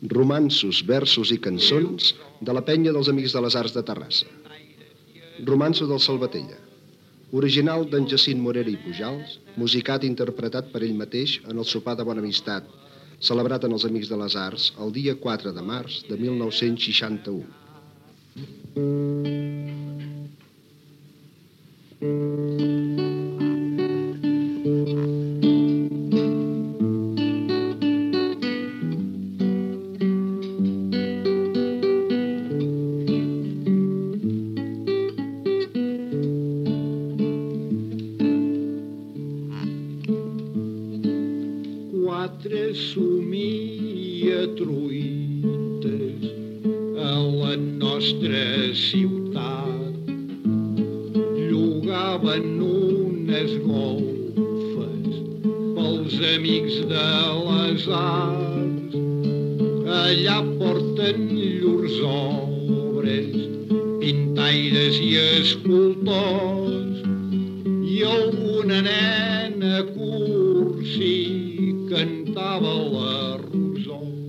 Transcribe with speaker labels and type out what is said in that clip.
Speaker 1: Romanços, versos i cançons de la penya dels Amics de les Arts de Terrassa. Romanço del Salvatella. Original d'en Jacint Morera i Pujals, musicat i interpretat per ell mateix en el sopar de Bona Amistat, celebrat en els Amics de les Arts el dia 4 de març de 1961.
Speaker 2: Quatre somiatruites a la nostra ciutat llogaven unes golfes pels Amics de les Arts. Allà porten llurs obres, pintaires i escultors, i alguna nena cursi cantava la Rosó.